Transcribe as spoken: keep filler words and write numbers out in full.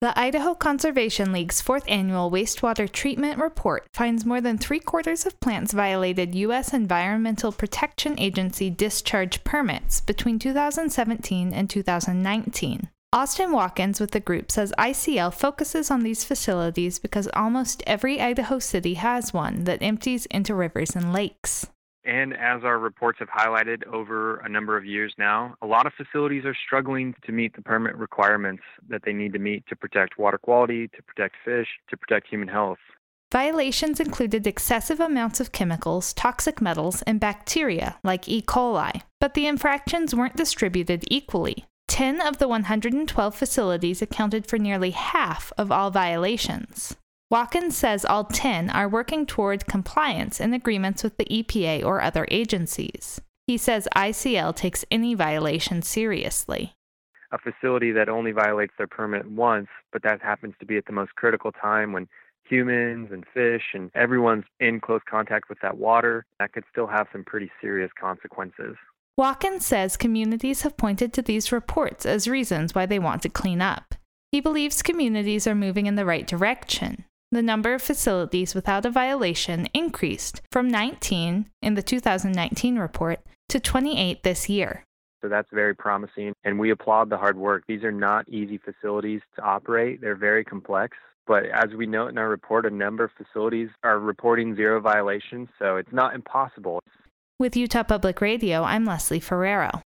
The Idaho Conservation League's fourth annual wastewater treatment report finds more than three quarters of plants violated U S Environmental Protection Agency discharge permits between two thousand seventeen and two thousand nineteen. Austin Watkins with the group says I C L focuses on these facilities because almost every Idaho city has one that empties into rivers and lakes. And as our reports have highlighted over a number of years now, a lot of facilities are struggling to meet the permit requirements that they need to meet to protect water quality, to protect fish, to protect human health. Violations included excessive amounts of chemicals, toxic metals, and bacteria like E. coli, but the infractions weren't distributed equally. Ten of the one hundred twelve facilities accounted for nearly half of all violations. Watkins says all ten are working toward compliance and agreements with the E P A or other agencies. He says I C L takes any violation seriously. A facility that only violates their permit once, but that happens to be at the most critical time when humans and fish and everyone's in close contact with that water, that could still have some pretty serious consequences. Watkins says communities have pointed to these reports as reasons why they want to clean up. He believes communities are moving in the right direction. The number of facilities without a violation increased from nineteen in the two thousand nineteen report to twenty-eight this year. So that's very promising, and we applaud the hard work. These are not easy facilities to operate. They're very complex. But as we note in our report, a number of facilities are reporting zero violations, so it's not impossible. With Utah Public Radio, I'm Leslie Ferrero.